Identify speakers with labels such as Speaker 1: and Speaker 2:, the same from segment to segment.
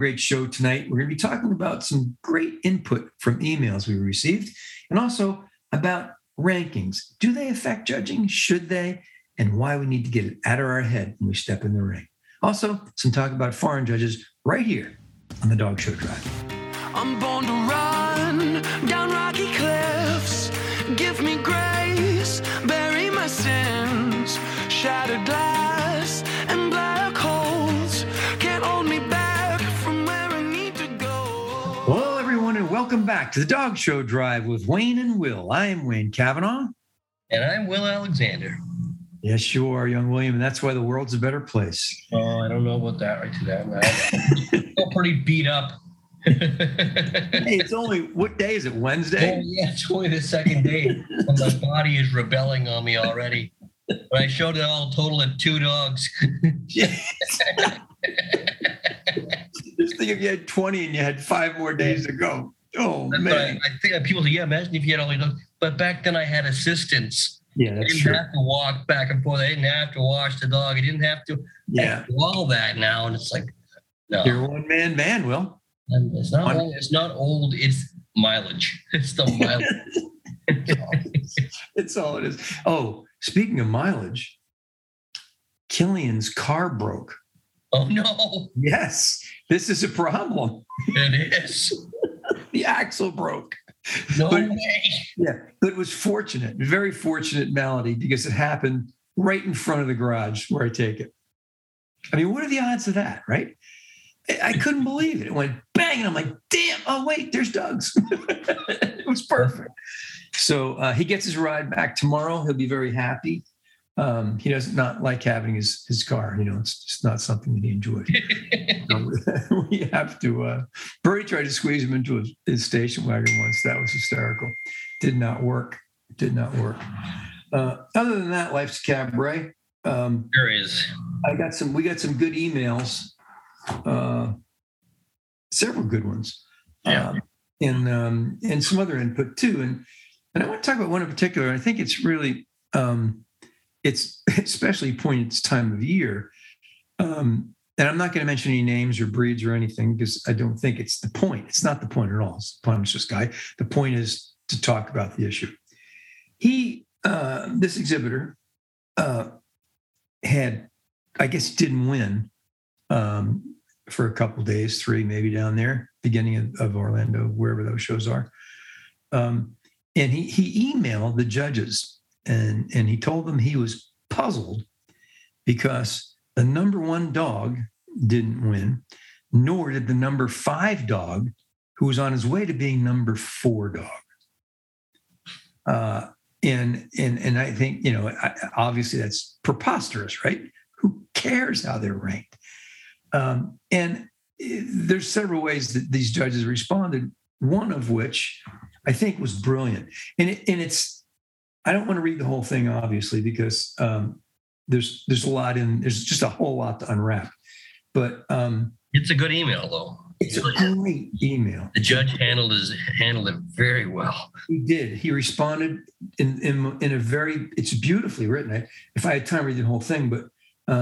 Speaker 1: great show tonight. We're going to be talking about some great input from emails we received and also about rankings. Do they affect judging? Should they? And why we need to get it out of our head when we step in the ring. Also, some talk about foreign judges right here on the Dog Show Drive.
Speaker 2: I'm born to run down rocky cliffs. Give me grace, bury my sins. Shattered glass and black holes can't hold me back from where I need to go.
Speaker 1: Hello, everyone, and welcome back to the Dog Show Drive with Wayne and Will. I am Wayne Cavanaugh.
Speaker 3: And I'm Will Alexander.
Speaker 1: Yes, you are, young William, and that's why the world's a better place.
Speaker 3: Oh, I don't know about that right to that. I'm still pretty beat up.
Speaker 1: Hey, it's only, what day is it, Wednesday?
Speaker 3: Oh, yeah, it's only the second day. And my body is rebelling on me already. But I showed it all total at 2 dogs.
Speaker 1: Just think if you had 20 and you had 5 more days to go. Oh, man.
Speaker 3: I think people say, yeah, imagine if you had all these dogs. But back then I had assistants.
Speaker 1: Yeah, that's true.
Speaker 3: I didn't have to walk back and forth. I didn't have to wash the dog. I didn't have to do all that now. And it's like, no.
Speaker 1: You're a one-man band, Will.
Speaker 3: And it's not old. It's mileage. It's the mileage.
Speaker 1: It's all it is. Oh, speaking of mileage, Killian's car broke.
Speaker 3: Oh, no.
Speaker 1: Yes, this is a problem.
Speaker 3: It is.
Speaker 1: The axle broke.
Speaker 3: No way.
Speaker 1: Yeah, but it was fortunate, very fortunate malady, because it happened right in front of the garage where I take it. I mean, what are the odds of that, right? I couldn't believe it. It went bang, and I'm like, damn, oh, wait, there's Doug's. It was perfect. So he gets his ride back tomorrow. He'll be very happy. He does not like having his car. You know, it's just not something that he enjoys. We have to. Bertie tried to squeeze him into his station wagon once. That was hysterical. Did not work. Other than that, life's a cabaret.
Speaker 3: There is.
Speaker 1: We got some good emails. Several good ones.
Speaker 3: Yeah.
Speaker 1: And some other input too. And I want to talk about one in particular. I think it's really. It's especially poignant this time of year. And I'm not going to mention any names or breeds or anything because I don't think it's the point. It's not the point at all. It's the point, this guy. The point is to talk about the issue. This exhibitor didn't win for a couple of days, 3 maybe down there, beginning of Orlando, wherever those shows are. And he emailed the judges. And he told them he was puzzled because the number 1 dog didn't win, nor did the number 5 dog, who was on his way to being number 4 dog. And I think, obviously that's preposterous, right? Who cares how they're ranked? And there's several ways that these judges responded, one of which I think was brilliant. And it's, I don't want to read the whole thing, obviously, because there's a lot there's just a whole lot to unwrap. But
Speaker 3: it's a good email, though.
Speaker 1: It's a great email.
Speaker 3: The judge handled it very well.
Speaker 1: He did. He responded in a very. It's beautifully written. If I had time to read the whole thing, but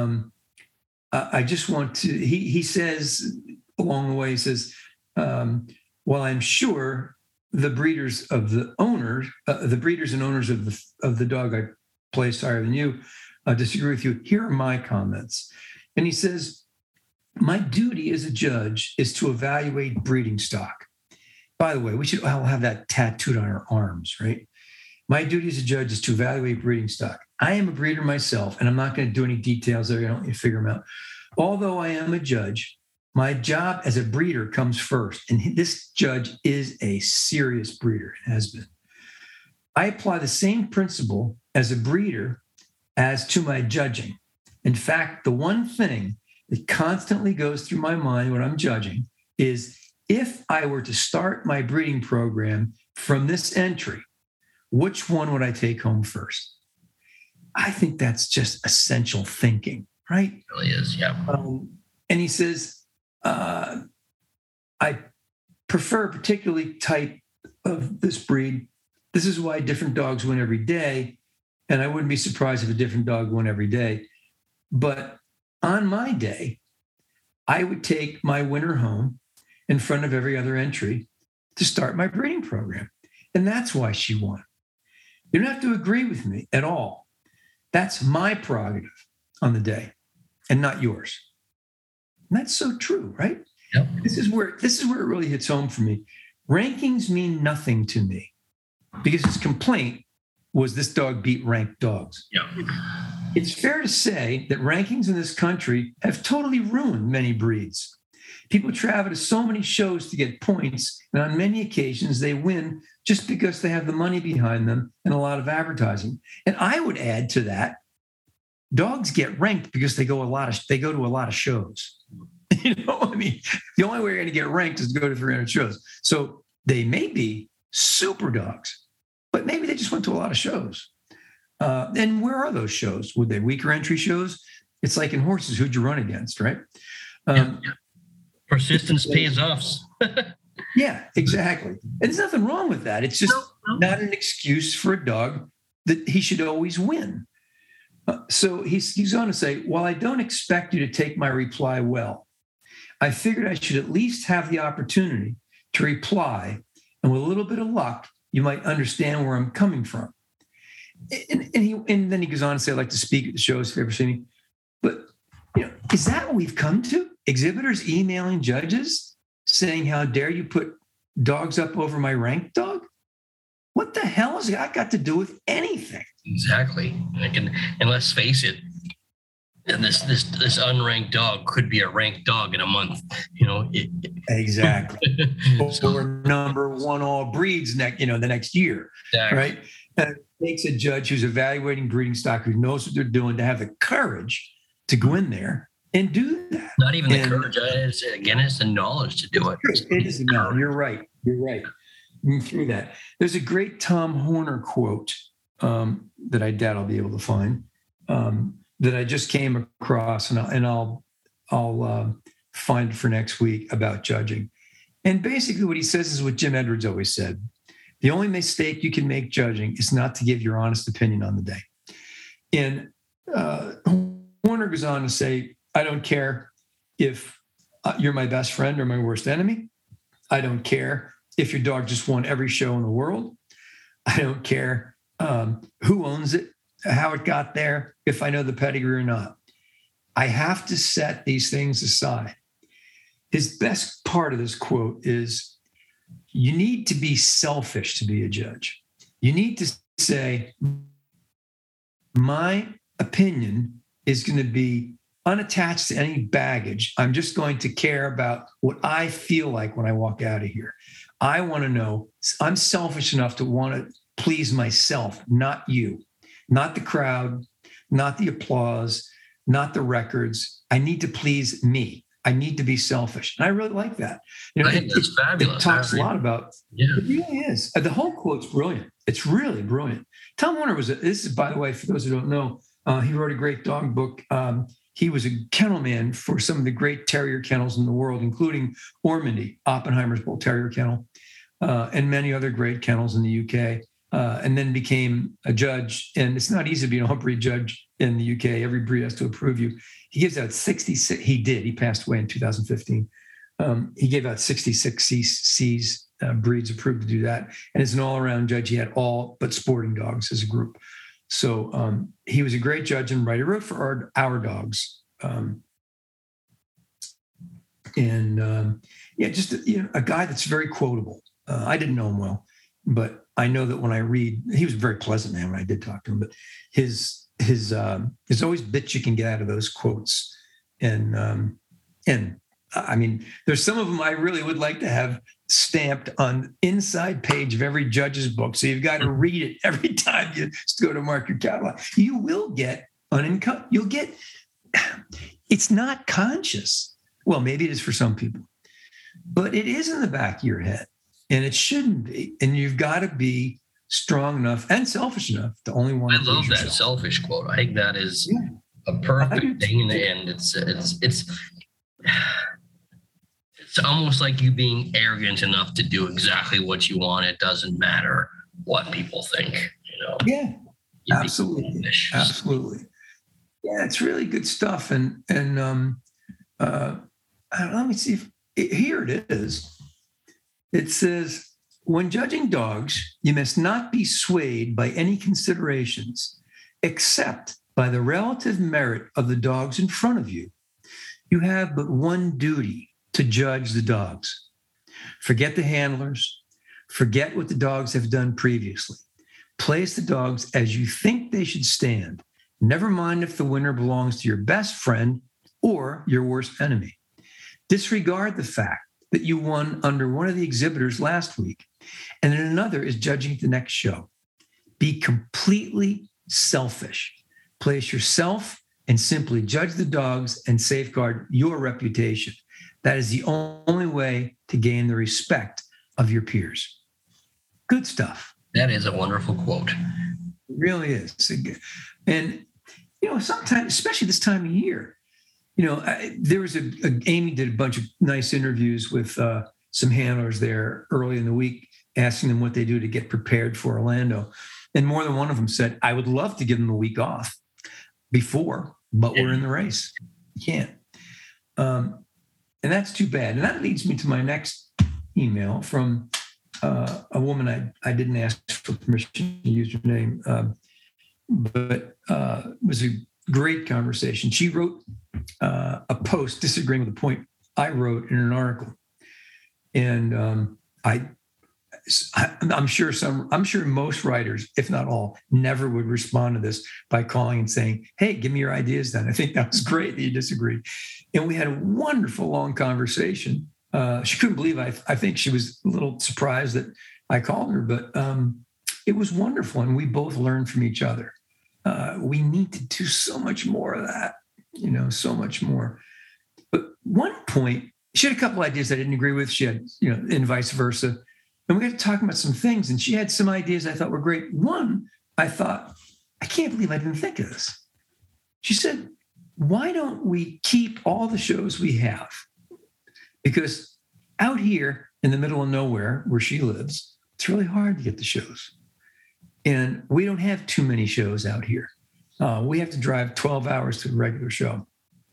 Speaker 1: I just want to. He says along the way. He says, "Well, I'm sure." The breeders and owners of the dog I placed higher than you disagree with you. Here are my comments. And he says, my duty as a judge is to evaluate breeding stock. By the way, we should all have that tattooed on our arms, right? My duty as a judge is to evaluate breeding stock. I am a breeder myself, and I'm not going to do any details there. I don't want you to figure them out. Although I am a judge, my job as a breeder comes first, and this judge is a serious breeder, and has been. I apply the same principle as a breeder as to my judging. In fact, the one thing that constantly goes through my mind when I'm judging is if I were to start my breeding program from this entry, which one would I take home first? I think that's just essential thinking, right?
Speaker 3: It really is, yeah.
Speaker 1: And he says, I prefer a particularly type of this breed. This is why different dogs win every day. And I wouldn't be surprised if a different dog won every day. But on my day, I would take my winner home in front of every other entry to start my breeding program. And that's why she won. You don't have to agree with me at all. That's my prerogative on the day and not yours. And that's so true, right?
Speaker 3: Yep.
Speaker 1: This is where it really hits home for me. Rankings mean nothing to me because his complaint was this dog beat ranked dogs.
Speaker 3: Yep.
Speaker 1: It's fair to say that rankings in this country have totally ruined many breeds. People travel to so many shows to get points, and on many occasions they win just because they have the money behind them and a lot of advertising. And I would add to that, dogs get ranked because they go to a lot of shows. You know, I mean, the only way you're going to get ranked is to go to 300 shows. So they may be super dogs, but maybe they just went to a lot of shows. And where are those shows? Would they weaker entry shows? It's like in horses, who'd you run against, right?
Speaker 3: Persistence pays off.
Speaker 1: Yeah, exactly. And there's nothing wrong with that. It's just not an excuse for a dog that he should always win. So he's on to say, while I don't expect you to take my reply well, I figured I should at least have the opportunity to reply. And with a little bit of luck, you might understand where I'm coming from. And then he goes on to say, I'd like to speak at the shows if you ever see me. But, is that what we've come to? Exhibitors emailing judges saying, how dare you put dogs up over my ranked dog? What the hell has that got to do with anything?
Speaker 3: Exactly. And let's face it, and this unranked dog could be a ranked dog in a month.
Speaker 1: Exactly. Or number one all breeds the next year. Exactly. Right? And it takes a judge who's evaluating breeding stock, who knows what they're doing, to have the courage to go in there and do that.
Speaker 3: Not even the courage. It's the knowledge to do it.
Speaker 1: It is the knowledge. You're right. Through that. There's a great Tom Horner quote that I doubt I'll be able to find, that I just came across, and I'll find for next week, about judging. And basically what he says is what Jim Edwards always said. The only mistake you can make judging is not to give your honest opinion on the day. And Horner goes on to say, I don't care if you're my best friend or my worst enemy. I don't care if your dog just won every show in the world. I don't care who owns it, how it got there, if I know the pedigree or not. I have to set these things aside. His best part of this quote is, you need to be selfish to be a judge. You need to say, my opinion is going to be unattached to any baggage. I'm just going to care about what I feel like when I walk out of here. I want to know, I'm selfish enough to want to please myself, not you, not the crowd, not the applause, not the records. I need to please me. I need to be selfish. And I really like that.
Speaker 3: I think that's fabulous.
Speaker 1: It talks a lot about, it really is. The whole quote's brilliant. It's really brilliant. Tom Horner this is, by the way, for those who don't know, he wrote a great dog book. He was a kennel man for some of the great terrier kennels in the world, including Ormondy, Oppenheimer's Bull Terrier Kennel, and many other great kennels in the UK, and then became a judge. And it's not easy to be an all-breed judge in the UK. Every breed has to approve you. He gives out 66. He passed away in 2015. He gave out 66 C's breeds approved to do that. And as an all-around judge, he had all but sporting dogs as a group. So he was a great judge and writer. He wrote for our dogs. Just a guy that's very quotable. I didn't know him well, but I know that when I read, he was a very pleasant man when I did talk to him, but there's always bits you can get out of those quotes. And I mean, there's some of them I really would like to have stamped on inside page of every judge's book. So you've got to read it every time you go to mark your catalog. You will get it's not conscious. Well, maybe it is for some people, but it is in the back of your head, and it shouldn't be. And you've got to be strong enough and selfish enough to only want to.
Speaker 3: I love that selfish quote. I think that is a perfect thing in the end. It's almost like you being arrogant enough to do exactly what you want. It doesn't matter what people think,
Speaker 1: Yeah, absolutely. Absolutely. Yeah, it's really good stuff. And let me see if here it is. It says, when judging dogs, you must not be swayed by any considerations except by the relative merit of the dogs in front of you. You have but one duty: to judge the dogs. Forget the handlers. Forget what the dogs have done previously. Place the dogs as you think they should stand. Never mind if the winner belongs to your best friend or your worst enemy. Disregard the fact that you won under one of the exhibitors last week, and then another is judging the next show. Be completely selfish. Place yourself and simply judge the dogs and safeguard your reputation. That is the only way to gain the respect of your peers. Good stuff.
Speaker 3: That is a wonderful quote.
Speaker 1: It really is. And, sometimes, especially this time of year, there was Amy did a bunch of nice interviews with some handlers there early in the week, asking them what they do to get prepared for Orlando. And more than one of them said, I would love to give them a week off before, but we're in the race. You can't. And that's too bad. And that leads me to my next email from a woman I didn't ask for permission to use her name, but it was a great conversation. She wrote a post disagreeing with the point I wrote in an article. And I'm sure most writers, if not all, never would respond to this by calling and saying, hey, give me your ideas then. I think that was great that you disagreed. And we had a wonderful long conversation. She couldn't believe I think she was a little surprised that I called her, but it was wonderful. And we both learned from each other. We need to do so much more of that, so much more. But one point, she had a couple ideas I didn't agree with. She had, and vice versa. And we got to talking about some things, and she had some ideas I thought were great. One, I thought, I can't believe I didn't think of this. She said, why don't we keep all the shows we have? Because out here in the middle of nowhere where she lives, it's really hard to get the shows. And we don't have too many shows out here. We have to drive 12 hours to a regular show.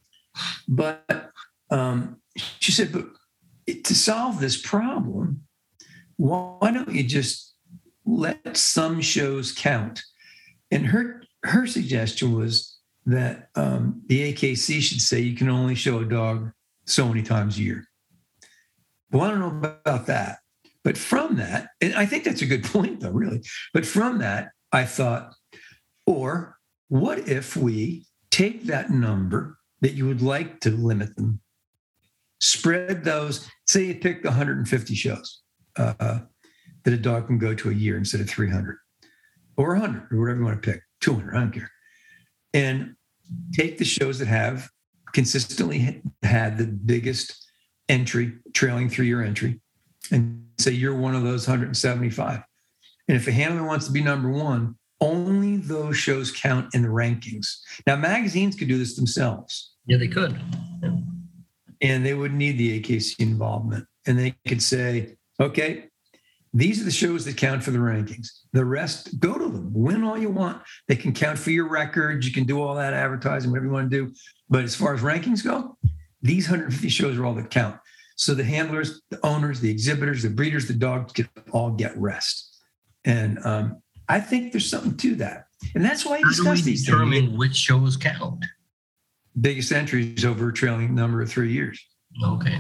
Speaker 1: But she said, but to solve this problem, why don't you just let some shows count? And her suggestion was that the AKC should say you can only show a dog so many times a year. Well, I don't know about that. But from that, and I think that's a good point, though, really. But from that, I thought, or what if we take that number that you would like to limit them, spread those, say you pick 150 shows that a dog can go to a year instead of 300 or 100 or whatever you want to pick, 200, I don't care. And take the shows that have consistently had the biggest entry, trailing 3-year entry, and say you're one of those 175. And if a handler wants to be number one, only those shows count in the rankings. Now, magazines could do this themselves.
Speaker 3: Yeah, they could. Yeah.
Speaker 1: And they wouldn't need the AKC involvement. And they could say, okay, these are the shows that count for the rankings. The rest, go to them, win all you want. They can count for your records. You can do all that advertising, whatever you want to do. But as far as rankings go, these 150 shows are all that count. So the handlers, the owners, the exhibitors, the breeders, the dogs all get rest. And I think there's something to that. And that's why you discuss these things.
Speaker 3: How do we determine which shows count?
Speaker 1: Biggest entries over a trailing number of 3 years.
Speaker 3: Okay.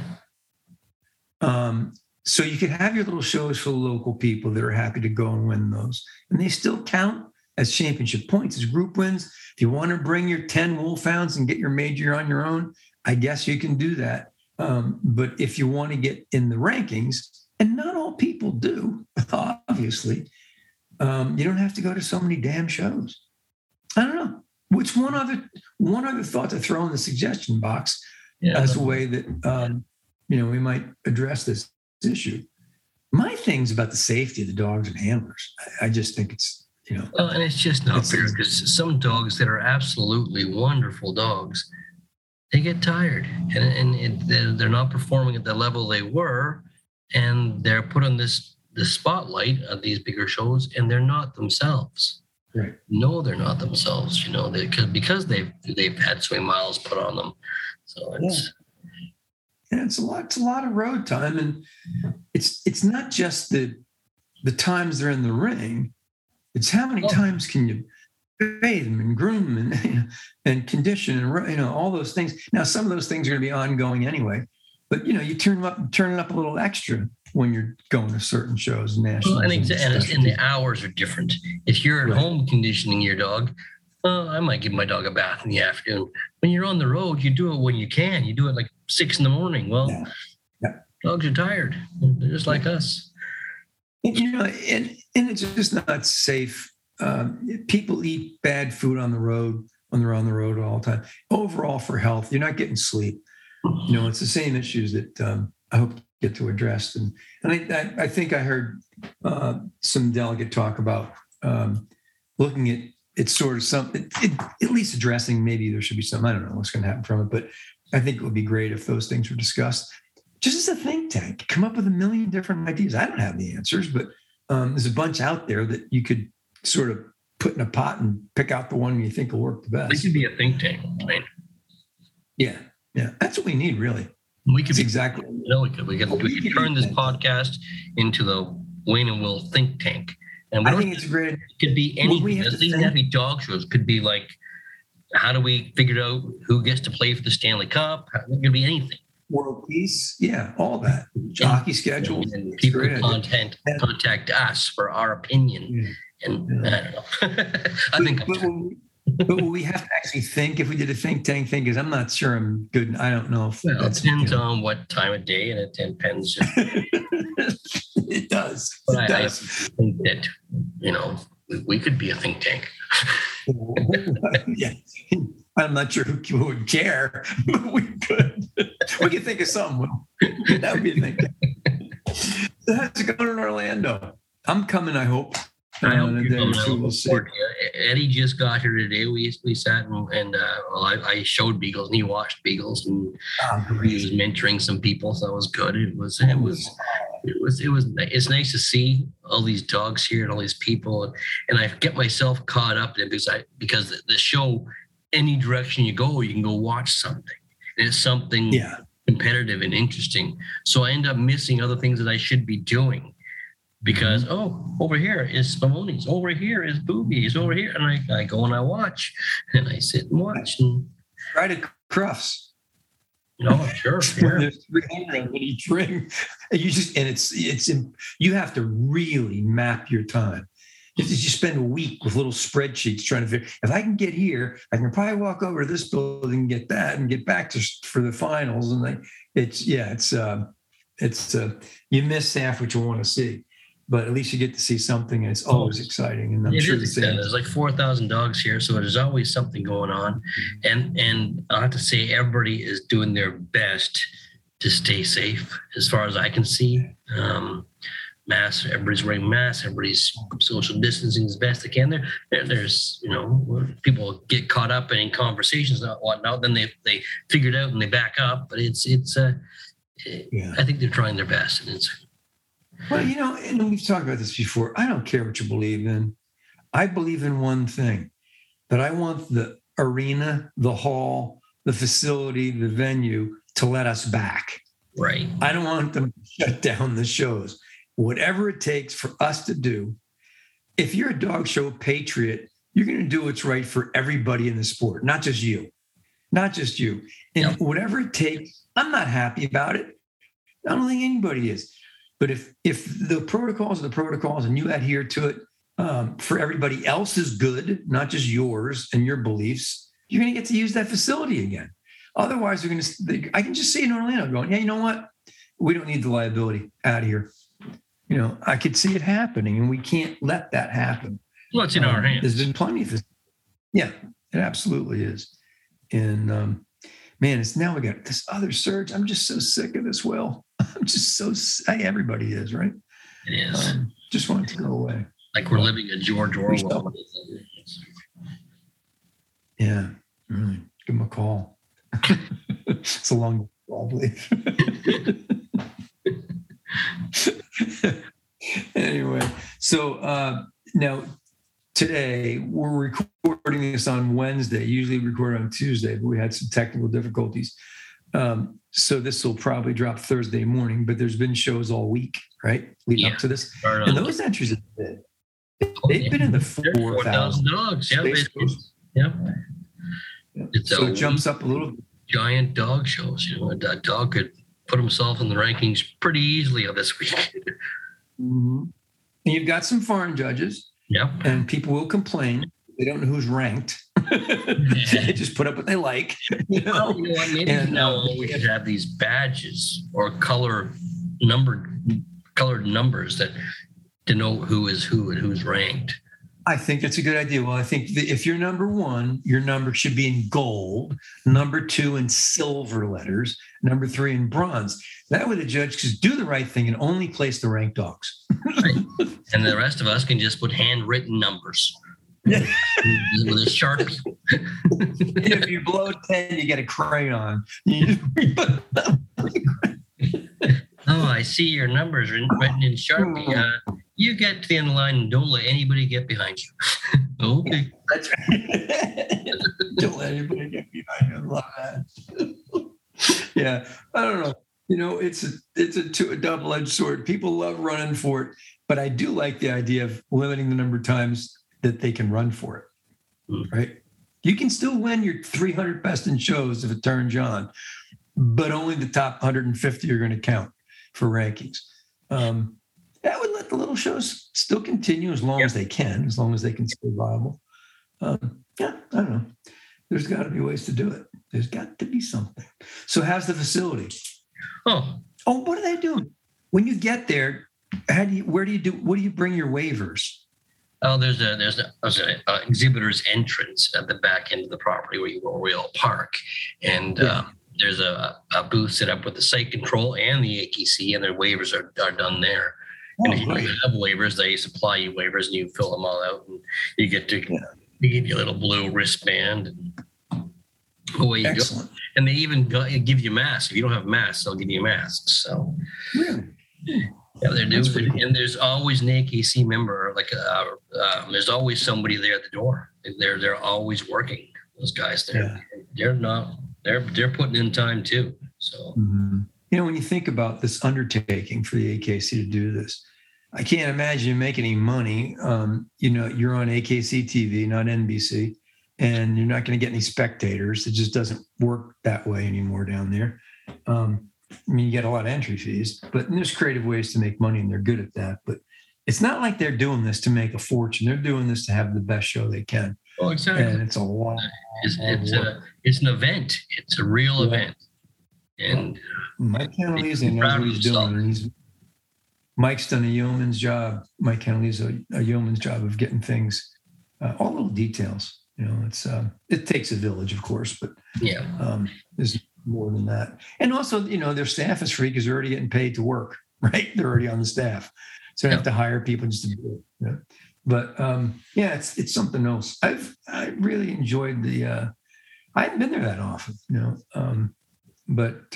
Speaker 1: So you could have your little shows for the local people that are happy to go and win those. And they still count as championship points, as group wins. If you want to bring your 10 wolfhounds and get your major on your own, I guess you can do that. But if you want to get in the rankings, and not all people do, obviously, you don't have to go to so many damn shows. I don't know. What's one other thought to throw in the suggestion box as a way that we might address this issue? My thing's about the safety of the dogs and handlers. I just think it's
Speaker 3: Well, and it's just not fair because some dogs that are absolutely wonderful dogs, they get tired and they're not performing at the level they were, and they're put on the spotlight of these bigger shows, and they're not themselves.
Speaker 1: Right?
Speaker 3: No, they're not themselves. Because they've had so many miles put on them. So it's
Speaker 1: And it's a lot of road time. And it's not just the times they're in the ring. It's how many times can you bathe them and groom them and condition and all those things. Now, some of those things are going to be ongoing anyway, but you turn it up a little extra when you're going to certain shows, national.
Speaker 3: And the hours are different. If you're at home conditioning your dog, I might give my dog a bath in the afternoon. When you're on the road, you do it when you can. You do it like 6 a.m. Well, dogs are tired. They're just like us.
Speaker 1: And it's just not safe. People eat bad food on the road when they're on the road all the time. Overall, for health, you're not getting sleep. It's the same issues that I hope to get to address. And I think I heard some delegate talk about looking at it's sort of something, at least addressing, maybe there should be some, I don't know what's going to happen from it, but I think it would be great if those things were discussed. Just as a think tank, come up with a million different ideas. I don't have the answers, but there's a bunch out there that you could sort of put in a pot and pick out the one you think will work the best.
Speaker 3: It could be a think tank, right?
Speaker 1: Yeah. That's what we need, really.
Speaker 3: We could
Speaker 1: exactly.
Speaker 3: We could turn this podcast into the Wayne and Will think tank. And
Speaker 1: I think it's great.
Speaker 3: It could be anything. It doesn't even have to be dog shows. It could be like, how do we figure out who gets to play for the Stanley Cup? It could be anything.
Speaker 1: World peace, all that. Jockey schedules.
Speaker 3: And people contact us for our opinion. And I don't know. I think.
Speaker 1: But we have to actually think if we did a think tank thing, because I'm not sure I'm good. I don't know if
Speaker 3: it depends on what time of day, and it depends.
Speaker 1: It does.
Speaker 3: But I think that we could be a think tank.
Speaker 1: Yeah, I'm not sure who would care, but we could. We could think of someone. That would be a think tank. That's going in Orlando. I'm coming. I hope.
Speaker 3: I hope you're coming. Eddie just got here today. We sat and I showed Beagles and he watched Beagles and he was mentoring some people, so that was good. It's nice to see all these dogs here and all these people, and I get myself caught up in it because the show, any direction you go, you can go watch something. And it's something competitive and interesting. So I end up missing other things that I should be doing. Because, over here is Spumoni's, over here is Boobies, over here. And I go and I watch, and I sit and watch. And
Speaker 1: try to Crufts.
Speaker 3: Sure.
Speaker 1: There's 300 on each ring. You have to really map your time. If you spend a week with little spreadsheets trying to figure, if I can get here, I can probably walk over to this building and get that and get back for the finals. And you miss half what you want to see. But at least you get to see something, and it's always exciting. And I'm sure
Speaker 3: there's like 4,000 dogs here, so there's always something going on. And I have to say, everybody is doing their best to stay safe, as far as I can see. Everybody's wearing masks, everybody's social distancing as best they can. There's people get caught up in conversations and whatnot, then they figure it out and they back up. But I think they're trying their best, and it's.
Speaker 1: Well, and we've talked about this before. I don't care what you believe in. I believe in one thing, that I want the arena, the hall, the facility, the venue to let us back.
Speaker 3: Right.
Speaker 1: I don't want them to shut down the shows. Whatever it takes for us to do. If you're a dog show patriot, you're going to do what's right for everybody in the sport, not just you. And whatever it takes, I'm not happy about it. I don't think anybody is. But if the protocols are the protocols and you adhere to it for everybody else's good, not just yours and your beliefs, you're going to get to use that facility again. Otherwise, I can just see in Orlando going, you know what? We don't need the liability out of here. I could see it happening, and we can't let that happen.
Speaker 3: Well, it's in our hands.
Speaker 1: There's been plenty of this. Yeah, it absolutely is. And man, it's now we got this other surge. I'm just so sick of this, Will. I'm just so everybody is, right?
Speaker 3: It is.
Speaker 1: Just want it to go away.
Speaker 3: Like we're living a George Orwell.
Speaker 1: Yeah, really. Give him a call. It's a long call, please. Anyway, so now today we're recording this on Wednesday. Usually we record on Tuesday, but we had some technical difficulties. So this will probably drop Thursday morning, but there's been shows all week, right? Leading up to this. And those entries have been, they've been in the 4,000
Speaker 3: dogs. Yeah,
Speaker 1: so it jumps up a little.
Speaker 3: Giant dog shows. A dog could put himself in the rankings pretty easily on this week.
Speaker 1: Mm-hmm. And you've got some foreign judges.
Speaker 3: Yep.
Speaker 1: And people will complain. They don't know who's ranked. They just put up what they like.
Speaker 3: Well, what? Maybe now we should have these badges or colored numbers that denote who is who and who's ranked.
Speaker 1: I think that's a good idea. Well, I think if you're number one, your number should be in gold, number two in silver letters, number three in bronze. That way the judge can do the right thing and only place the ranked dogs.
Speaker 3: Right. And the rest of us can just put handwritten numbers with a Sharpie.
Speaker 1: If you blow 10, you get a crayon.
Speaker 3: Oh, I see your numbers written in Sharpie. You get to the end of the line and don't let anybody get behind you. Okay.
Speaker 1: That's right. Don't let anybody get behind you. I love that. Yeah. I don't know. It's a double-edged sword. People love running for it, but I do like the idea of limiting the number of times that they can run for it. Right? You can still win your 300 best in shows if it turns you on, but only the top 150 are going to count for rankings. That would let the little shows still continue as long as they can, as long as they can stay viable. I don't know. There's got to be ways to do it. There's got to be something. So how's the facility?
Speaker 3: Oh,
Speaker 1: what are they doing? When you get there, what do you bring your waivers?
Speaker 3: Oh, there's a exhibitor's entrance at the back end of the property where you will park. And there's a booth set up with the site control and the AKC, and their waivers are done there. And if you don't have waivers, they supply you waivers and you fill them all out, and you get to they give you a little blue wristband, and away you go. And they even give you masks. If you don't have masks, they'll give you masks. So
Speaker 1: really?
Speaker 3: Yeah, they do. And there's always an AKC member. There's always somebody there at the door. They're always working. Those guys, they're putting in time too. So.
Speaker 1: Mm-hmm. When you think about this undertaking for the AKC to do this, I can't imagine you make any money. You're on AKC TV, not NBC, and you're not going to get any spectators. It just doesn't work that way anymore down there. You get a lot of entry fees, but there's creative ways to make money, and they're good at that. But it's not like they're doing this to make a fortune. They're doing this to have the best show they can.
Speaker 3: Oh, exactly.
Speaker 1: And it's a lot.
Speaker 3: It's an event. It's a real event. And
Speaker 1: Mike Canalese knows what he's doing. Mike's done a yeoman's job. Mike Canalese a yeoman's job of getting things, all little details. It takes a village, of course, but there's more than that. And also, their staff is free because they're already getting paid to work, right? They're already on the staff, so they have to hire people just to do it. Yeah. But it's something else. I really enjoyed the. I haven't been there that often, But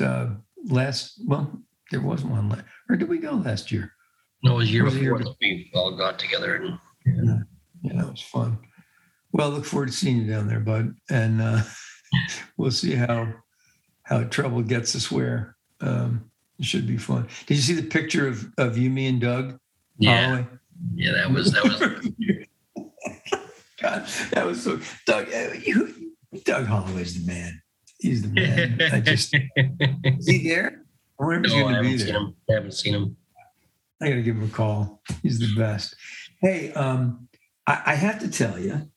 Speaker 1: there was one, or did we go last year?
Speaker 3: No, it was year before that we all got together. And
Speaker 1: yeah, it was fun. Well, look forward to seeing you down there, bud. And we'll see how trouble gets us where. It should be fun. Did you see the picture of you, me, and Doug?
Speaker 3: Yeah.
Speaker 1: Holloway?
Speaker 3: Yeah, that was.
Speaker 1: God, that was so. Doug Holloway's the man. He's the man. Is he there? I wonder if he's going to be there.
Speaker 3: I haven't seen him.
Speaker 1: I got to give him a call. He's the best. Hey, I have to tell you,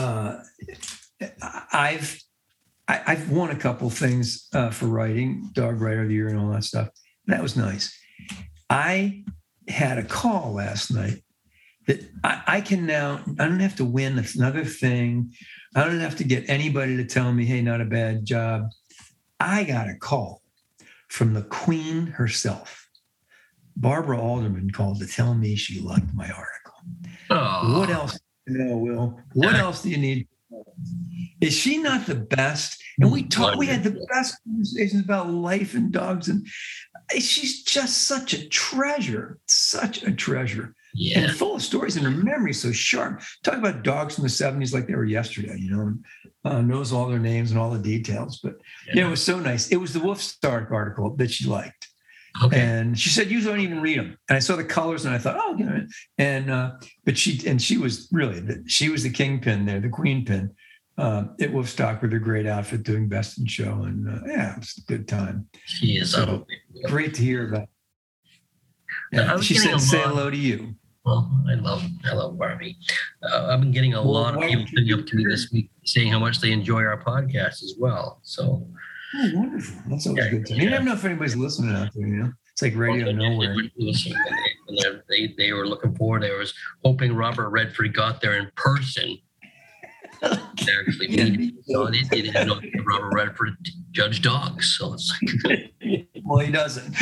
Speaker 1: I've won a couple things for writing, Dog Writer of the Year and all that stuff. That was nice. I had a call last night that I don't have to win another thing. I don't have to get anybody to tell me, hey, not a bad job. I got a call from the Queen herself. Barbara Alderman called to tell me she liked my article.
Speaker 3: Oh.
Speaker 1: What else? Will, what else do you need? Is she not the best? And we had the best conversations about life and dogs. And she's just such a treasure, such a treasure.
Speaker 3: Yeah.
Speaker 1: and full of stories, and her memory's so sharp. Talk about dogs from the 70s like they were yesterday, and knows all their names and all the details. But it was so nice. It was the Wolf Stark article that she liked.
Speaker 3: Okay.
Speaker 1: And she said, "You don't even read them." And I saw the colors, and I thought, "Oh, but she was the kingpin there, the queen pin at Wolfstock with her great outfit, doing Best in Show, and it was a good time.
Speaker 3: She is
Speaker 1: so great to hear about.
Speaker 3: Yeah,
Speaker 1: she said, "Say hello to you."
Speaker 3: Well, I love Barbie. I've been getting a lot of people coming up to me this week saying how much they enjoy our podcast as well. So.
Speaker 1: Oh, wonderful. That's always good to me. You never know if anybody's listening out there, It's like radio nowhere.
Speaker 3: They were looking forward. They was hoping Robert Redford got there in person. They actually meet. So they didn't know Robert Redford judged dogs. So it's like
Speaker 1: well, he doesn't.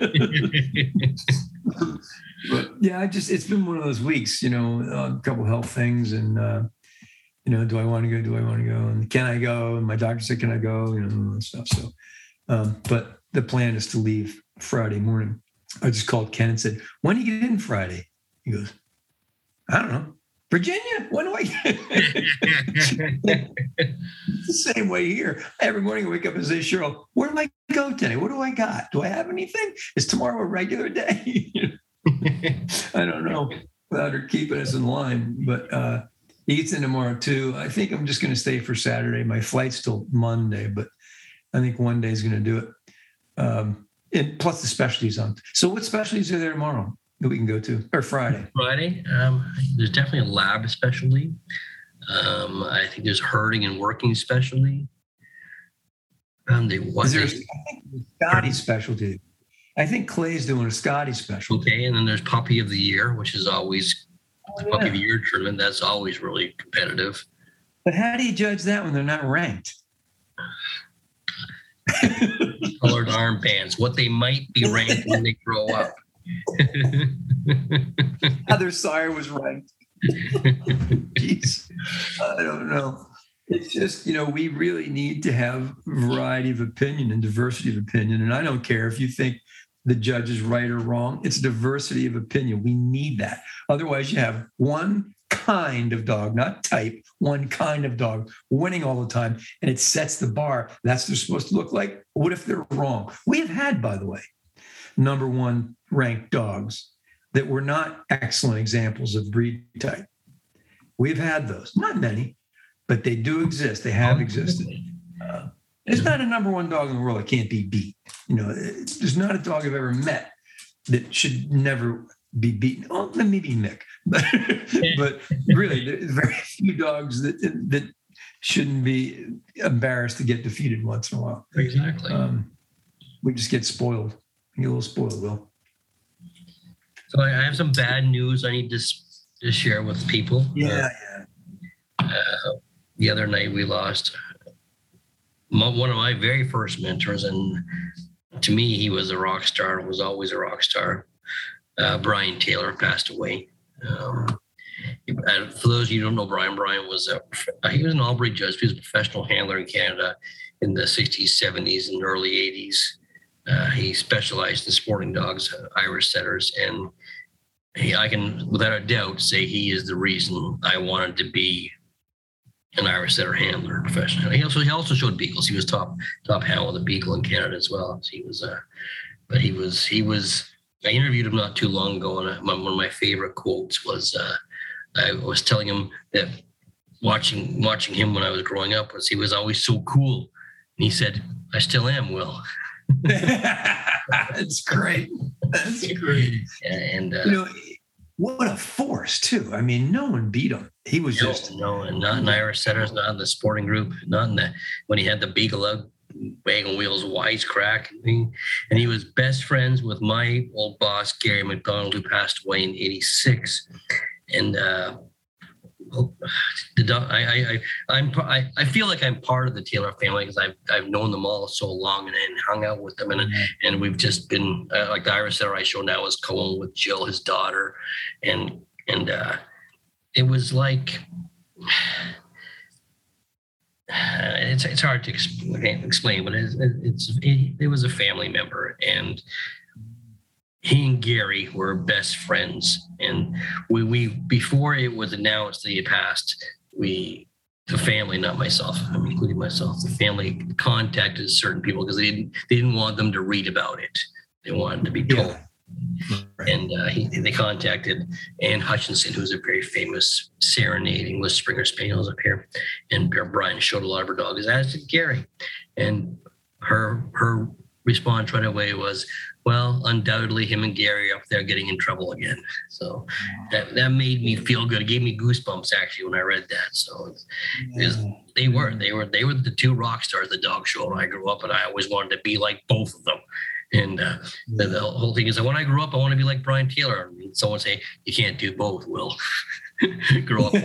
Speaker 1: But yeah, it's been one of those weeks, a couple health things, and do I want to go? Do I want to go? And can I go? And my doctor said, can I go? And stuff. So, but the plan is to leave Friday morning. I just called Ken and said, when do you get in Friday? He goes, I don't know. Virginia? When do I get It's the same way here. Every morning I wake up and say, Cheryl, where do I go today? What do I got? Do I have anything? Is tomorrow a regular day? I don't know, without her keeping us in line. But he gets in tomorrow too. I think I'm just going to stay for Saturday. My flight's till Monday, but I think one day is going to do it. And plus the specialties on. So what specialties are there tomorrow that we can go to, or Friday?
Speaker 3: Friday, there's definitely a lab specialty. I think there's herding and working specialty.
Speaker 1: Is there a Scotty specialty? I think Clay's doing a Scotty specialty.
Speaker 3: Okay, and then there's Puppy of the Year, which is always Puppy of the Year tournament. That's always really competitive.
Speaker 1: But how do you judge that when they're not ranked?
Speaker 3: Colored armbands, what they might be ranked when they grow up.
Speaker 1: How their sire was ranked. Jeez, I don't know. It's just, we really need to have variety of opinion and diversity of opinion. And I don't care if you think the judge is right or wrong. It's diversity of opinion. We need that. Otherwise, you have one kind of dog, not type, one kind of dog winning all the time. And it sets the bar. That's what they're supposed to look like. What if they're wrong? We have had, by the way, number one ranked dogs that were not excellent examples of breed type. We've had those. Not many, but they do exist. They have existed. There's not a number one dog in the world that can't be beat. There's not a dog I've ever met that should never be beaten. Oh, maybe Mick, but really, there's very few dogs that shouldn't be embarrassed to get defeated once in a while.
Speaker 3: Exactly.
Speaker 1: We just get spoiled. You get a little spoiled, Will.
Speaker 3: So I have some bad news I need to share with people.
Speaker 1: Yeah.
Speaker 3: The other night we lost one of my very first mentors, and to me, he was a rock star, was always a rock star. Brian Taylor passed away. For those of you who don't know, Brian was he was an Albury judge. He was a professional handler in Canada in the 60s, 70s, and early 80s. He specialized in sporting dogs, Irish setters, and I can, without a doubt, say he is the reason I wanted to be an Irish setter handler professionally. He also showed beagles. He was top handler with a beagle in Canada as well. So he was. I interviewed him not too long ago, and one of my favorite quotes was, I was telling him that watching him when I was growing up was he was always so cool, and he said, "I still am, Will."
Speaker 1: That's great. That's great.
Speaker 3: And
Speaker 1: what a force too. I mean, no one beat him. He was
Speaker 3: and not in Irish setters, not in the sporting group, not in when he had the beagle out, wagon wheels, wisecrack, and he was best friends with my old boss Gary McDonald, who passed away in '86. And I feel like I'm part of the Taylor family because I've known them all so long and hung out with them, and we've just been like the Irish setter I show now is co-owned with Jill, his daughter, and it was like it's hard to explain, but it was a family member, and he and Gary were best friends. And we before it was announced that he had passed, the family, not myself, I'm including myself, the family contacted certain people because they didn't want them to read about it. They wanted to be told.
Speaker 1: Yeah. Right.
Speaker 3: And they contacted Anne Hutchinson, who's a very famous serenade English Springer Spaniels up here. And Brian showed a lot of her dogs, as did Gary. And her response right away was, well, undoubtedly him and Gary are up there getting in trouble again. So that made me feel good. It gave me goosebumps actually when I read that. So they were the two rock stars of the dog show when I grew up, and I always wanted to be like both of them. And the whole thing is that when I grow up, I want to be like Brian Taylor. And someone say, you can't do both, Will. Grow up.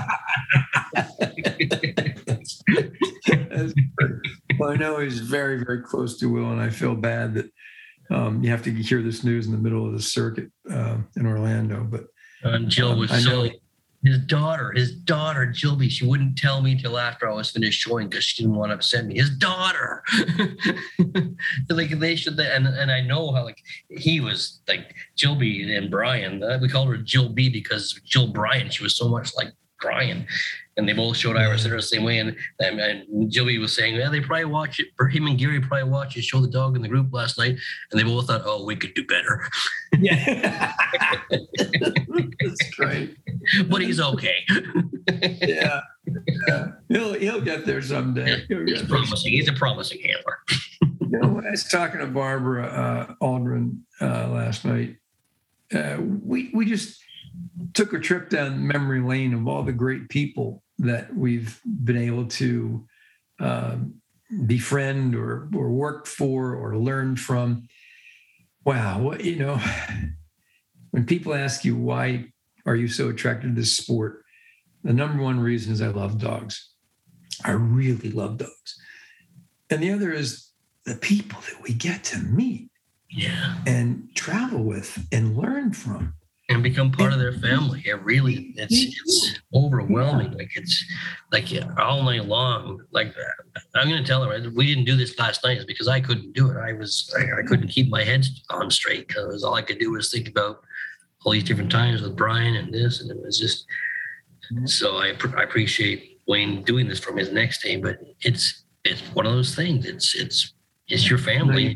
Speaker 1: Well, I know he's very, very close to Will, and I feel bad that you have to hear this news in the middle of the circuit in Orlando. But
Speaker 3: Jill was his daughter, Jilby, she wouldn't tell me till after I was finished showing because she didn't want to upset me. His daughter. Like they should, and I know how like he was like Jilby and Brian. We called her Jill B because Jill Brian, she was so much like Brian. And they both showed Ira Center the same way. And Jilby was saying, yeah, they probably watch it. For him and Gary probably watched it, show the dog in the group last night. And they both thought, oh, we could do better.
Speaker 1: Yeah. That's great.
Speaker 3: But he's okay.
Speaker 1: Yeah. He'll get there someday.
Speaker 3: He's promising. He's a promising handler.
Speaker 1: I was talking to Barbara Aldrin last night. We just took a trip down memory lane of all the great people that we've been able to befriend or work for or learn from. Wow. When people ask you, why are you so attracted to this sport? The number one reason is I love dogs. I really love dogs. And the other is the people that we get to meet and travel with and learn from.
Speaker 3: And become part of their family. It's overwhelming. Like it's like all night long. Like I'm going to tell her, we didn't do this last night is because I couldn't do it. I couldn't keep my head on straight because all I could do was think about all these different times with Brian and this, and it was just. So I appreciate Wayne doing this for me the next day, but it's one of those things. It's your family.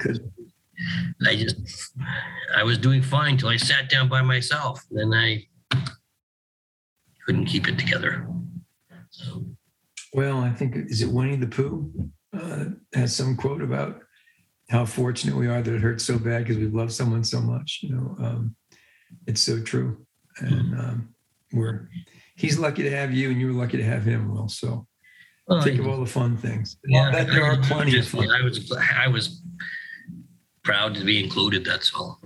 Speaker 3: I was doing fine till I sat down by myself. Then I couldn't keep it together. So.
Speaker 1: Well, I think, is it Winnie the Pooh has some quote about how fortunate we are that it hurts so bad because we love someone so much. It's so true. And he's lucky to have you and you're lucky to have him, Will. So think of all the fun things.
Speaker 3: Yeah,
Speaker 1: there are plenty of fun.
Speaker 3: I was proud to be included. That's all,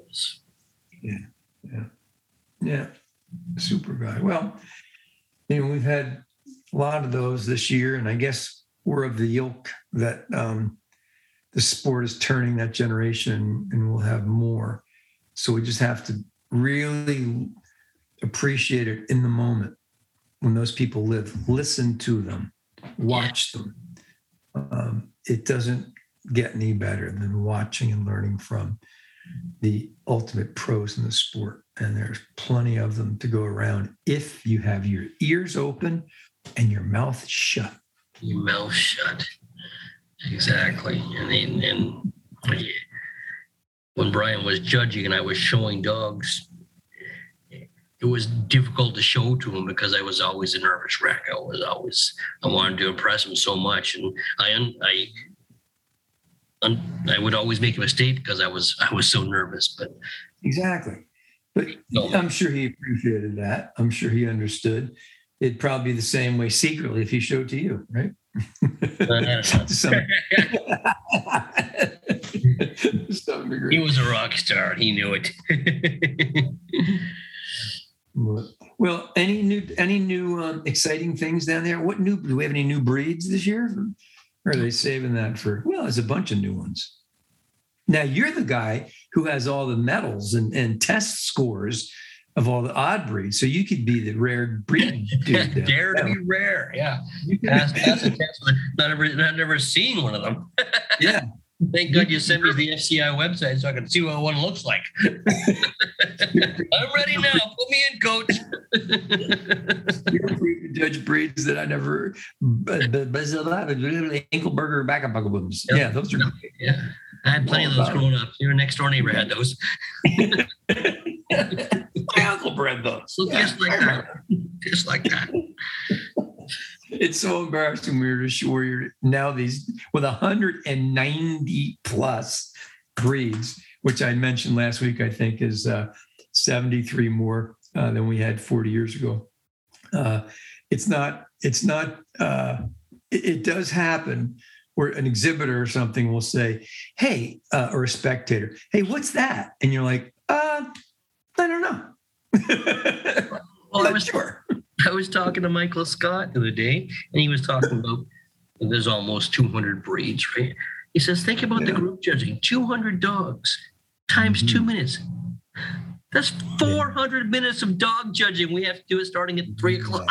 Speaker 1: Yeah. Super guy. Well, we've had a lot of those this year, and I guess we're of the ilk that the sport is turning that generation, and we'll have more. So we just have to really appreciate it in the moment when those people live. Listen to them, watch them. It doesn't get any better than watching and learning from the ultimate pros in the sport. And there's plenty of them to go around if you have your ears open and your mouth shut.
Speaker 3: Your mouth shut. Exactly. And when Brian was judging and I was showing dogs, it was difficult to show to him because I was always a nervous wreck. I wanted to impress him so much. And I would always make a mistake because I was so nervous. But
Speaker 1: exactly. But I'm sure he appreciated that. I'm sure he understood. It'd probably be the same way secretly if he showed to you, right? To some degree.
Speaker 3: He was a rock star. And he knew it.
Speaker 1: Well, any new exciting things down there? Do we have any new breeds this year? Or are they saving that for? Well, there's a bunch of new ones. Now you're the guy who has all the medals and test scores of all the odd breeds, so you could be the rare breed dude.
Speaker 3: Dare to be rare, yeah. That's a test. I've never seen one of them.
Speaker 1: Yeah.
Speaker 3: Thank God you sent me the FCI website so I can see what one looks like. I'm ready now. Put me in, coach.
Speaker 1: Judge breeds that I never. Engelberger backup bugaboos. Yeah, those are.
Speaker 3: Yeah, I had plenty of those growing up. Your next door neighbor had those.
Speaker 1: My uncle bred those.
Speaker 3: So just like that. Just like that.
Speaker 1: It's so embarrassing. We're now these with 190 plus breeds, which I mentioned last week. I think is 73 more than we had 40 years ago. It's not. It does happen where an exhibitor or something will say, "Hey," or a spectator, "Hey, what's that?" And you're like, "I don't know."
Speaker 3: Well, I was talking to Michael Scott the other day, and he was talking about there's almost 200 breeds, right? He says, think about the group judging, 200 dogs times 2 minutes. That's 400 minutes of dog judging. We have to do it starting at 3:00.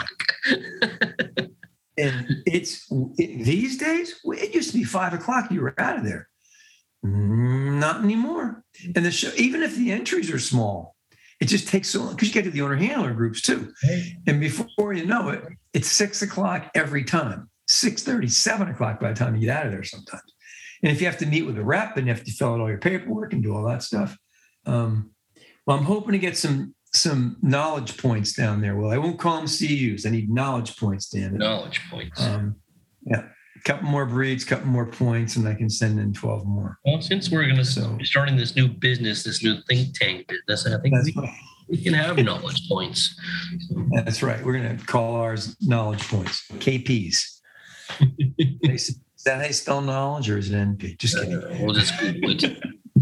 Speaker 1: And these days, it used to be 5:00. You were out of there. Not anymore. And the show, even if the entries are small, it just takes so long because you get to the owner handler groups too. And before you know it, it's 6:00 every time, 6:30, 7:00 by the time you get out of there sometimes. And if you have to meet with a rep and you have to fill out all your paperwork and do all that stuff, well, I'm hoping to get some knowledge points down there. Well, I won't call them CUs. I need knowledge points, Dan.
Speaker 3: Knowledge points.
Speaker 1: Yeah. A couple more breeds, couple more points, and I can send in 12 more.
Speaker 3: Well, since we're going to be starting this new business, this new think tank business, I think we can have knowledge points.
Speaker 1: That's right. We're going to call ours knowledge points, KPs. Is that how you spell knowledge, or is it NP? Just kidding.
Speaker 3: We'll just Google it.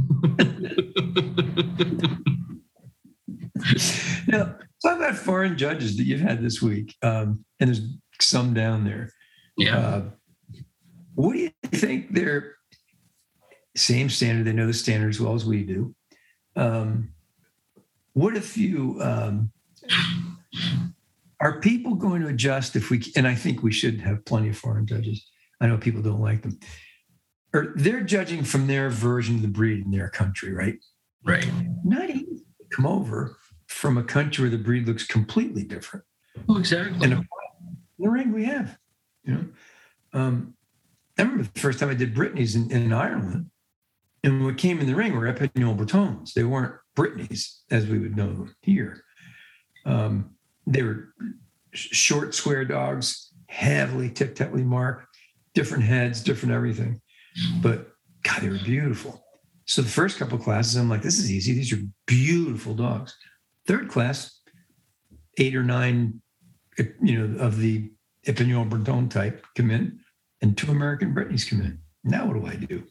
Speaker 1: Now, talk about foreign judges that you've had this week, and there's some down there.
Speaker 3: Yeah.
Speaker 1: What do you think? They're same standard. They know the standard as well as we do. What if you are people going to adjust if we? And I think we should have plenty of foreign judges. I know people don't like them. Or they're judging from their version of the breed in their country, right?
Speaker 3: Right.
Speaker 1: Not easy to come over from a country where the breed looks completely different.
Speaker 3: Oh, exactly.
Speaker 1: And in the ring we have, I remember the first time I did Brittany's in Ireland, and what came in the ring were Epinal Bretons. They weren't Brittany's as we would know them here. They were short, square dogs, heavily tip-heavily marked, different heads, different everything. But God, they were beautiful. So the first couple of classes, I'm like, this is easy. These are beautiful dogs. Third class, 8 or 9, of the Epinal Breton type come in, and 2 American Brittany's come in. Now what do I do?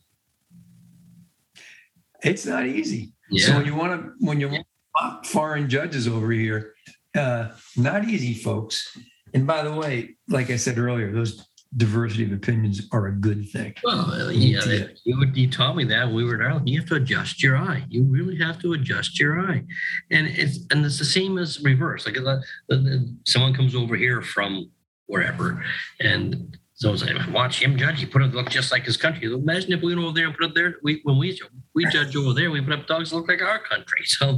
Speaker 1: It's not easy.
Speaker 3: Yeah.
Speaker 1: So when you want foreign judges over here, not easy, folks. And by the way, like I said earlier, those diversity of opinions are a good thing.
Speaker 3: Well, yeah, you taught me that when we were in Ireland. You have to adjust your eye. You really have to adjust your eye, and it's the same as reverse. Like someone comes over here from wherever, and someone's like, "Watch him judge. He put it look just like his country." Imagine if we went over there and put it there. When we judge over there, we put up dogs that look like our country. So.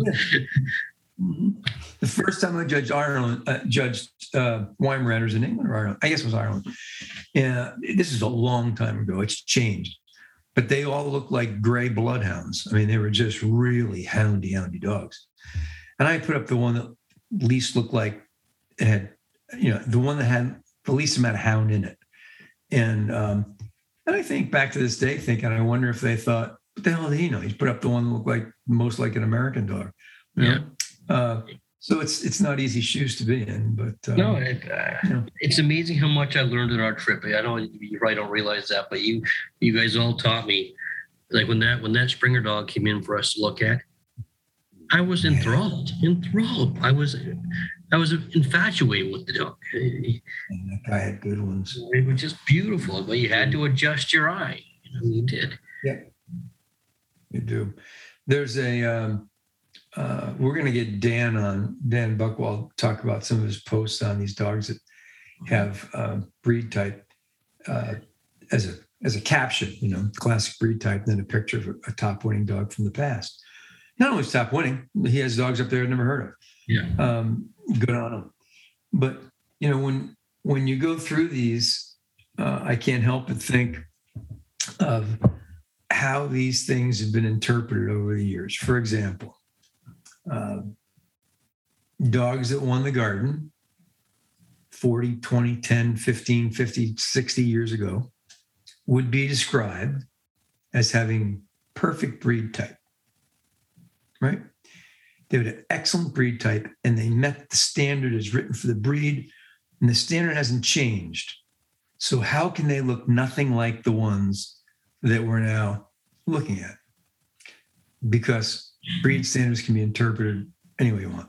Speaker 1: The first time I judged Ireland, judged Weimaraners in England or Ireland, I guess it was Ireland. Yeah, this is a long time ago. It's changed, but they all look like gray bloodhounds. I mean, they were just really houndy dogs. And I put up the one that least looked like it had, the one that had the least amount of hound in it. And I think back to this day, thinking, I wonder if they thought, what the hell do he know? He's put up the one that looked like most like an American dog.
Speaker 3: Yeah.
Speaker 1: So it's not easy shoes to be in, but
Speaker 3: it's amazing how much I learned on our trip. I know you probably don't realize that, but you guys all taught me. Like when that Springer dog came in for us to look at, I was enthralled. I was infatuated with the dog.
Speaker 1: And that guy had good ones.
Speaker 3: It was just beautiful, but you had to adjust your eye. You did.
Speaker 1: Yeah, you do. There's a. We're going to get Dan Buchwald to talk about some of his posts on these dogs that have breed type as as a caption, classic breed type, then a picture of a top winning dog from the past. Not only is top winning, he has dogs up there I've never heard of.
Speaker 3: Yeah.
Speaker 1: Good on him. But, when you go through these, I can't help but think of how these things have been interpreted over the years. For example, dogs that won the Garden 40, 20, 10, 15, 50, 60 years ago would be described as having perfect breed type, right? They would have excellent breed type, and they met the standard as written for the breed, and the standard hasn't changed. So how can they look nothing like the ones that we're now looking at? Because breed standards can be interpreted any way you want.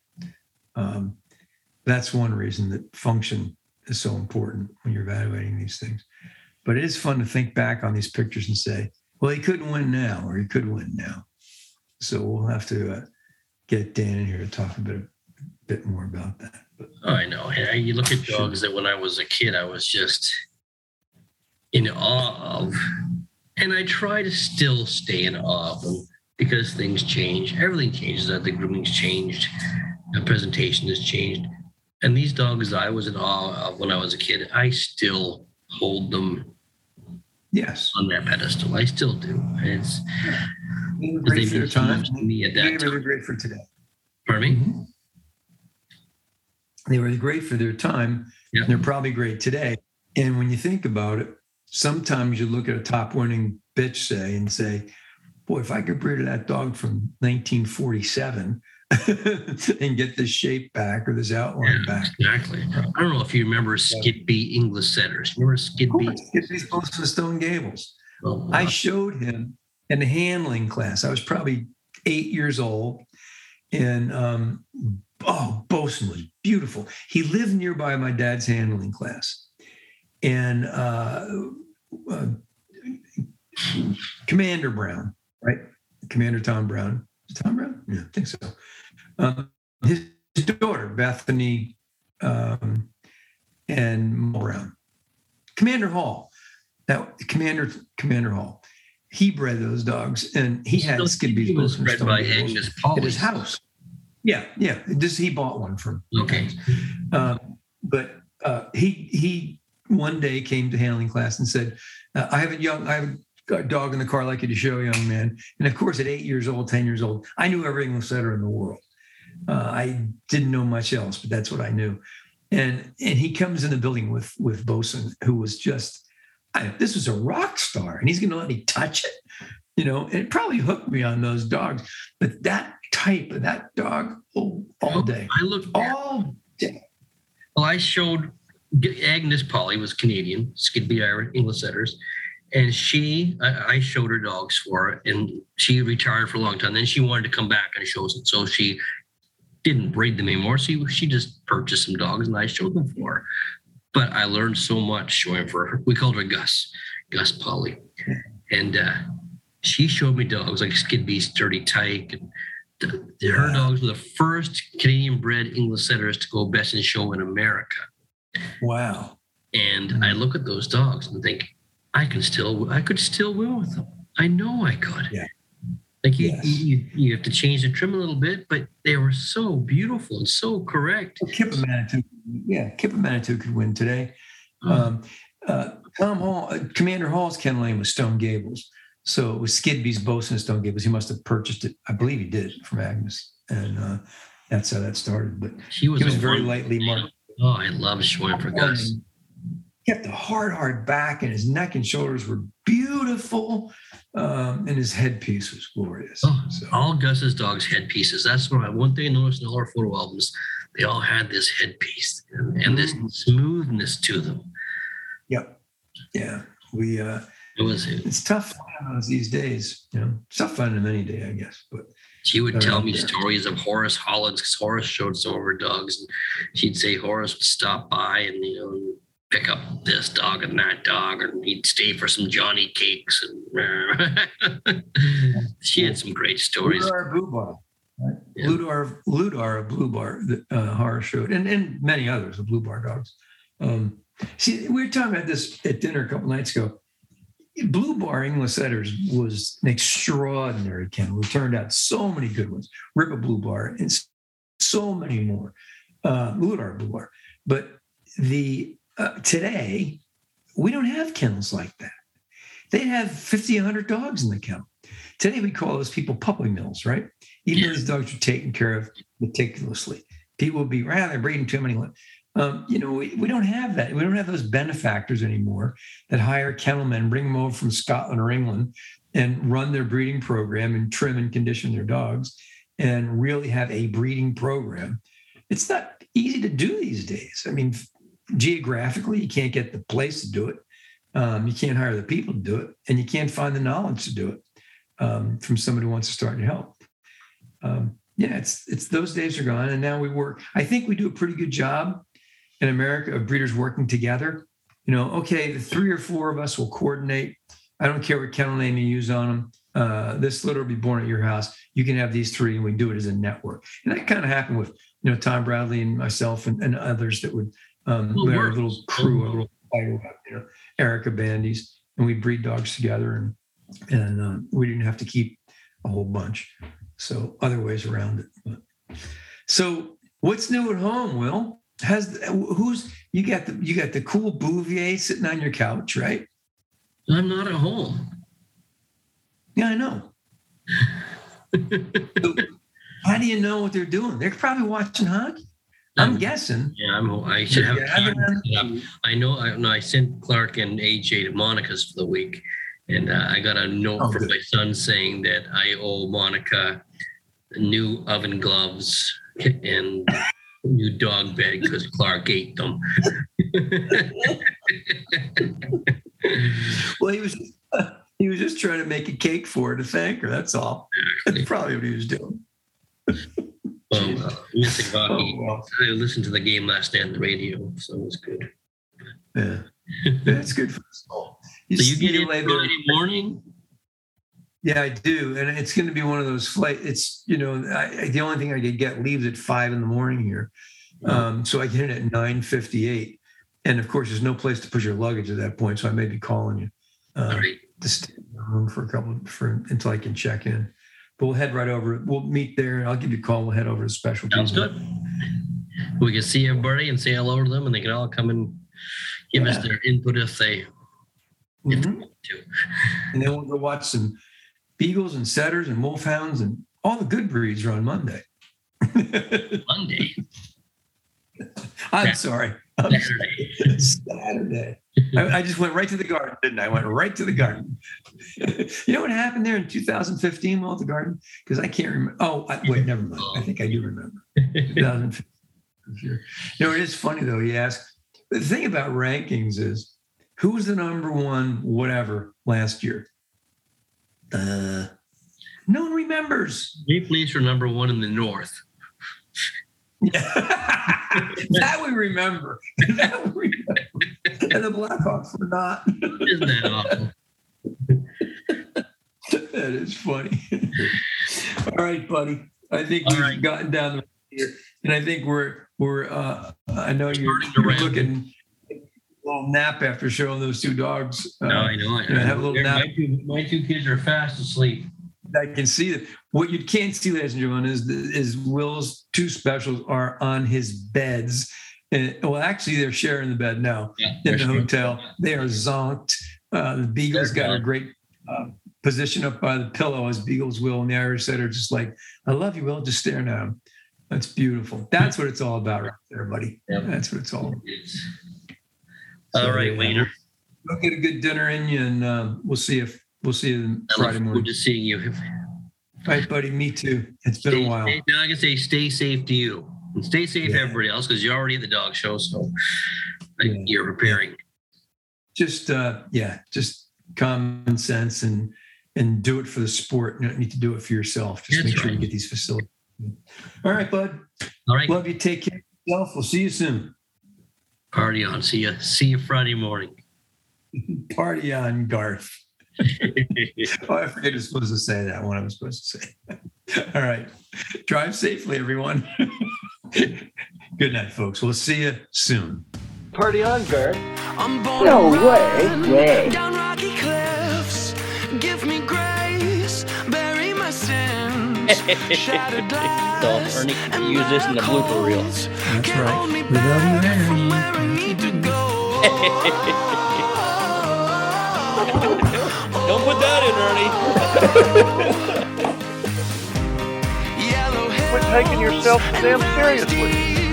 Speaker 1: That's one reason that function is so important when you're evaluating these things. But it is fun to think back on these pictures and say, well, he couldn't win now, or he could win now. So we'll have to get Dan in here to talk a bit more about that. But,
Speaker 3: I know. You look at dogs that when I was a kid, I was just in awe of, and I try to still stay in awe of them because things change. Everything changes. The grooming's changed. The presentation has changed. And these dogs I was in awe of when I was a kid, I still hold them on that pedestal. I still do. It's
Speaker 1: great for their time.
Speaker 3: To me at that
Speaker 1: they were great for today.
Speaker 3: Pardon me?
Speaker 1: Mm-hmm. They were great for their time.
Speaker 3: Yeah.
Speaker 1: And they're probably great today. And when you think about it, sometimes you look at a top winning bitch, say, and say, boy, if I could breed that dog from 1947 and get this shape back or this outline back.
Speaker 3: Exactly. I don't know if you remember Skid B English setters. Remember Skid B?
Speaker 1: Skid B's close to Stone Gables.
Speaker 3: Oh, wow.
Speaker 1: I showed him in a handling class. I was probably 8 years old. And Bosun was beautiful. He lived nearby my dad's handling class. And Commander Brown, right? Commander Tom Brown. Is it Tom Brown? Yeah, I think so. His daughter, Bethany, and Mo Brown. Commander Hall. Now, Commander Hall. He bred those dogs, and he had Skid B's
Speaker 3: was bred by Agnes Polly
Speaker 1: at his house. Yeah. He bought one from.
Speaker 3: Okay.
Speaker 1: But he one day came to handling class and said, I have a dog in the car I'd like you to show, young man. And of course, at 8 years old, 10 years old, I knew every English setter in the world. I didn't know much else, but that's what I knew. And he comes in the building with Bosun, who was just, this was a rock star, and he's going to let me touch it, and it probably hooked me on those dogs. But that type of that dog, all day.
Speaker 3: I looked
Speaker 1: all day.
Speaker 3: Well, I showed Agnes Polly was Canadian, Skid B English setters. And I showed her dogs for her, and she retired for a long time. Then she wanted to come back and show us, so she didn't breed them anymore. So she just purchased some dogs, and I showed them for her. But I learned so much showing for her. We called her Gus Polly, and she showed me dogs like Skid B, Sturdy Tyke, and her dogs were the first Canadian-bred English setters to go best in show in America.
Speaker 1: Wow!
Speaker 3: And I look at those dogs and think, I could still win with them. I know I could. Yeah. Like you have to change the trim a little bit, but they were so beautiful and so correct.
Speaker 1: Well, Kippa Manitou could win today. Tom Hall, Commander Hall's kennel name was Stone Gables. So it was Skid B's Bosun Stone Gables. He must have purchased it. I believe he did from Agnes. And that's how that started. But he was very lightly marked.
Speaker 3: Oh, I love showing for Gus.
Speaker 1: He kept a hard back, and his neck and shoulders were beautiful. And his headpiece was glorious.
Speaker 3: All Gus's dogs' headpieces. That's one thing I noticed in all our photo albums. They all had this headpiece and this smoothness to them.
Speaker 1: Yep. Yeah. It's tough finding those these days. It's tough finding them any day, I guess. But
Speaker 3: she would tell me stories of Horace Hollins, because Horace showed some of her dogs, and she'd say Horace would stop by and pick up this dog and that dog, and he'd stay for some Johnny cakes. And she had some great stories.
Speaker 1: Ludar Blue Bar, right? Yeah. Ludar of Blue Bar that Horace showed, and many others of Blue Bar dogs. See, we were talking about this at dinner a couple nights ago. Blue Bar English Setters was an extraordinary kennel. It turned out so many good ones. Ripper Blue Bar and so many more. Ludar Blue Bar. But today, we don't have kennels like that. They have 50, 100 dogs in the kennel. Today, we call those people puppy mills, right? Even though these dogs are taken care of meticulously. People will be, they're breeding too many. We don't have that. We don't have those benefactors anymore that hire kennelmen, bring them over from Scotland or England and run their breeding program and trim and condition their dogs and really have a breeding program. It's not easy to do these days. I mean, geographically, you can't get the place to do it. You can't hire the people to do it, and you can't find the knowledge to do it from somebody who wants to start to help. It's those days are gone, and now we work. I think we do a pretty good job in America of breeders working together. The 3 or 4 of us will coordinate. I don't care what kennel name you use on them. This litter will be born at your house. You can have these 3, and we do it as a network. And that kind of happened with Tom Bradley and myself and others that would our little crew, a little Erica Bandies, and we breed dogs together, and we didn't have to keep a whole bunch. So other ways around it. So what's new at home, Will? You got the cool Bouvier sitting on your couch, right?
Speaker 3: I'm not at home.
Speaker 1: Yeah, I know. So how do you know what they're doing? They're probably watching hockey. I'm guessing.
Speaker 3: Yeah, I should have. I know. I sent Clark and AJ to Monica's for the week, and I got a note from my son saying that I owe Monica new oven gloves and new dog bed because Clark ate them.
Speaker 1: Well, he was just trying to make a cake for her to thank her. That's all. That's probably what he was doing.
Speaker 3: Missing hockey. I listened to the game last night on the radio, so it was good.
Speaker 1: Yeah, that's good for the soul.
Speaker 3: So you get in Friday morning?
Speaker 1: Yeah, I do, and it's going to be one of those flights. It's the only thing I could get leaves at 5 a.m. here, so I get in at 9:58, and of course, there's no place to put your luggage at that point. So I may be calling you to stay in the room until I can check in. But we'll head right over. We'll meet there, and I'll give you a call. We'll head over to special.
Speaker 3: Sounds good. We can see everybody and say hello to them, and they can all come and give us their input if they want to.
Speaker 1: And then we'll go watch some beagles and setters and wolfhounds, and all the good breeds are on Monday.
Speaker 3: Monday?
Speaker 1: I'm sorry. Saturday. I just went right to the garden, didn't I? I went right to the garden. You know what happened there in 2015 at the garden? Because I can't remember. Wait, never mind. I think I do remember. 2015. It is funny, though. You ask. The thing about rankings is, who was the number one whatever last year? No one remembers.
Speaker 3: Maple Leafs were number 1 in the North.
Speaker 1: Yeah. That we remember. And the Blackhawks were not.
Speaker 3: Isn't that awful?
Speaker 1: That is funny. All right, buddy. I think we've gotten down the road here, and I think we're. I know you're looking a little nap after showing those 2 dogs.
Speaker 3: No, I know.
Speaker 1: Have a little nap.
Speaker 3: My 2 kids are fast asleep.
Speaker 1: I can see that. What you can't see, ladies and gentlemen, is Will's 2 specials are on his beds. And, actually, they're sharing the bed now in the hotel. They are zonked. The Beagle's got a great position up by the pillow, as Beagles will, and the Irish Setter just like, I love you, Will. Just staring at him. That's beautiful. That's what it's all about right there, buddy. Yep. That's what it's all about.
Speaker 3: All right, Wayner.
Speaker 1: Go get a good dinner in you, and we'll see you Friday morning.
Speaker 3: Good to see you.
Speaker 1: All right, buddy. Me too. It's been a while.
Speaker 3: Now I can say stay safe to you. And stay safe to everybody else, because you're already at the dog show, so you're preparing.
Speaker 1: Just common sense and do it for the sport. You don't need to do it for yourself. Just make sure you get these facilities. All right, bud.
Speaker 3: All right.
Speaker 1: Love you. Take care of yourself. We'll see you soon.
Speaker 3: Party on. See you Friday morning.
Speaker 1: Party on, Garth. I forget I was supposed to say that one. I was supposed to say. All right. Drive safely, everyone. Good night, folks. We'll see you soon.
Speaker 4: Party on, Garth.
Speaker 2: I'm born
Speaker 4: No way.
Speaker 2: down rocky cliffs. give me grace, bury my sins, shattered glass.
Speaker 4: So Ernie can use this in the blooper reel.
Speaker 1: That's
Speaker 2: Can't
Speaker 1: right.
Speaker 2: hold me
Speaker 1: Without
Speaker 2: back
Speaker 1: Ernie.
Speaker 2: from where I need to go.
Speaker 4: Don't put that in, Ernie.
Speaker 2: Yellow
Speaker 5: Quit taking yourself so damn seriously.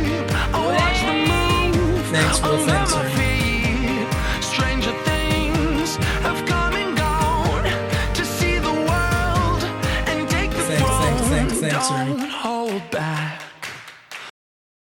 Speaker 6: Thanks, Will. Thanks, Ernie.
Speaker 2: Stranger things have come and gone to see the world and take the throne.
Speaker 6: Thanks, Ernie.
Speaker 2: Don't hold back.